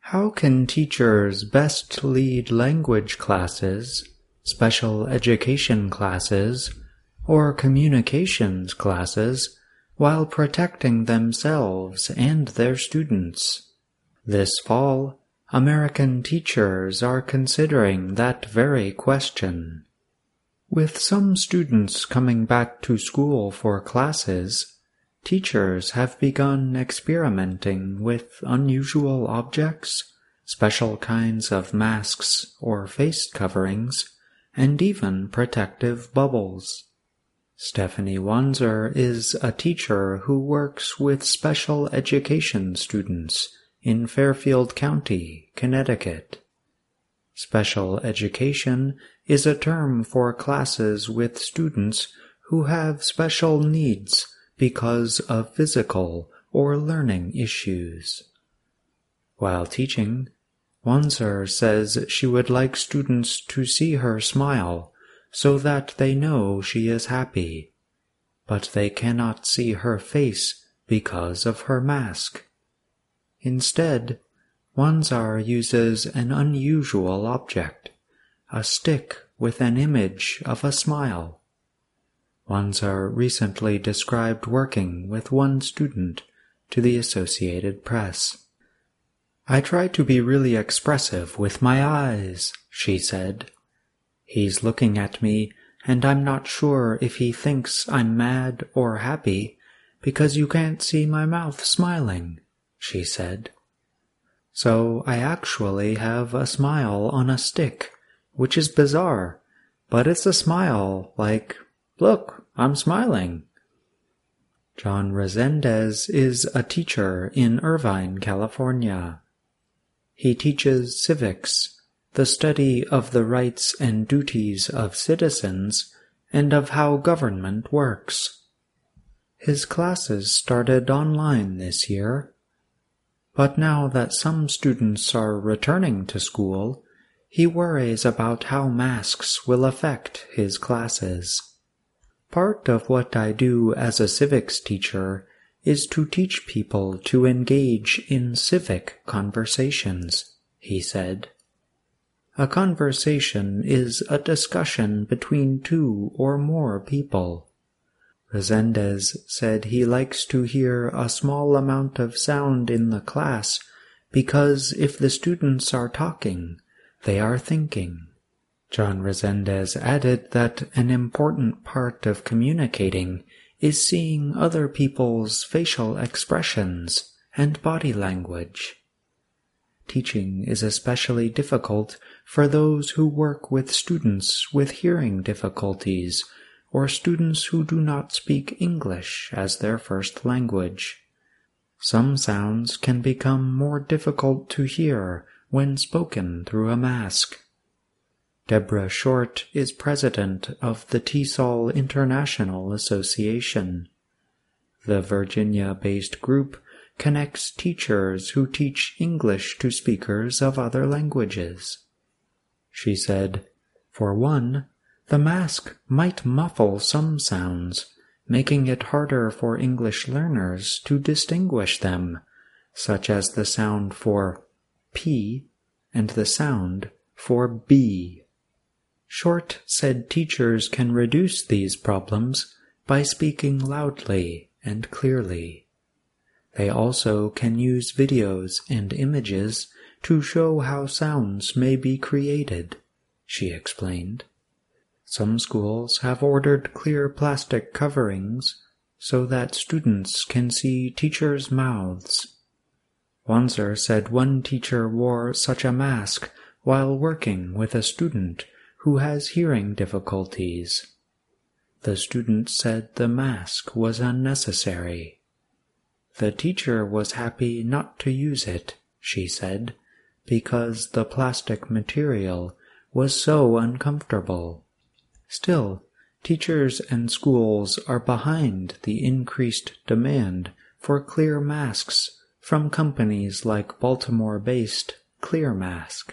How can teachers best lead language classes, special education classes, or communications classes while protecting themselves and their students? This fall, American teachers are considering that very question. With some students coming back to school for classes, teachers have begun experimenting with unusual objects, special kinds of masks or face coverings, and even protective bubbles. Stephanie Wanzer is a teacher who works with special education students in Fairfield County, Connecticut. Special education is a term for classes with students who have special needs because of physical or learning issues. While teaching, Wanzer says she would like students to see her smile so that they know she is happy, but they cannot see her face because of her mask. Instead, Wanzer uses an unusual object, a stick with an image of a smile. Wanzer recently described working with one student to the Associated Press. "I try to be really expressive with my eyes," she said. "He's looking at me, and I'm not sure if he thinks I'm mad or happy, because you can't see my mouth smiling," she said. "So I actually have a smile on a stick, which is bizarre, but it's a smile like, look, I'm smiling." John Resendez is a teacher in Irvine, California. He teaches civics, the study of the rights and duties of citizens and of how government works. His classes started online this year, but now that some students are returning to school, he worries about how masks will affect his classes. "Part of what I do as a civics teacher is to teach people to engage in civic conversations," he said. A conversation is a discussion between two or more people. Resendez said he likes to hear a small amount of sound in the class because if the students are talking, they are thinking. John Resendez added that an important part of communicating is seeing other people's facial expressions and body language. Teaching is especially difficult for those who work with students with hearing difficulties or students who do not speak English as their first language. Some sounds can become more difficult to hear when spoken through a mask. Deborah Short is president of the TESOL International Association. The Virginia-based group connects teachers who teach English to speakers of other languages. She said, "For one, the mask might muffle some sounds, making it harder for English learners to distinguish them, such as the sound for P and the sound for B." Short said teachers can reduce these problems by speaking loudly and clearly. They also can use videos and images to show how sounds may be created, she explained. Some schools have ordered clear plastic coverings so that students can see teachers' mouths. Wanzer said one teacher wore such a mask while working with a student who has hearing difficulties. The student said the mask was unnecessary. The teacher was happy not to use it, she said, because the plastic material was so uncomfortable. Still, teachers and schools are behind the increased demand for clear masks from companies like Baltimore-based ClearMask.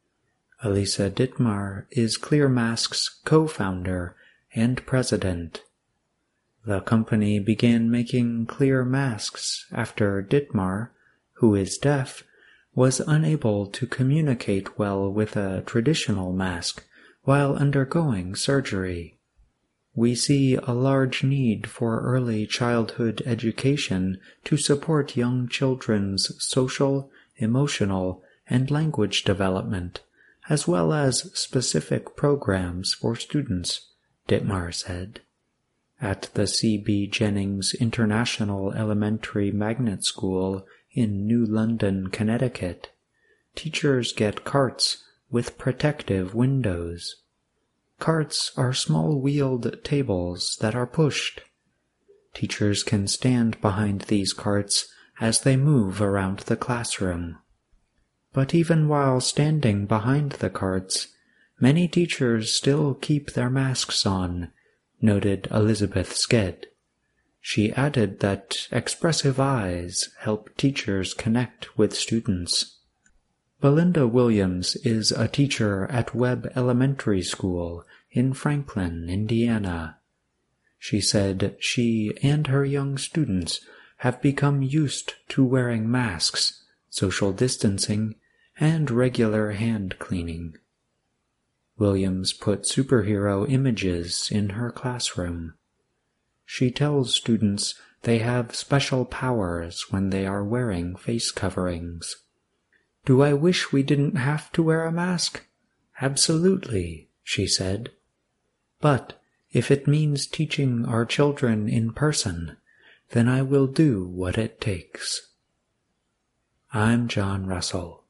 Elisa Dittmar is ClearMask's co-founder and president. The company began making clear masks after Dittmar, who is deaf, was unable to communicate well with a traditional mask while undergoing surgery. We see a large need for early childhood education to support young children's social, emotional, and language development, as well as specific programs for students, Dittmar said. At the C.B. Jennings International Elementary Magnet School in New London, Connecticut, teachers get carts with protective windows. Carts are small wheeled tables that are pushed. Teachers can stand behind these carts as they move around the classroom. But even while standing behind the carts, many teachers still keep their masks on, noted Elizabeth Sked. She added that expressive eyes help teachers connect with students. Belinda Williams is a teacher at Webb Elementary School in Franklin, Indiana. She said she and her young students have become used to wearing masks, social distancing, and regular hand cleaning. Williams put superhero images in her classroom. She tells students they have special powers when they are wearing face coverings. "Do I wish we didn't have to wear a mask? Absolutely," she said. "But if it means teaching our children in person, then I will do what it takes." I'm John Russell.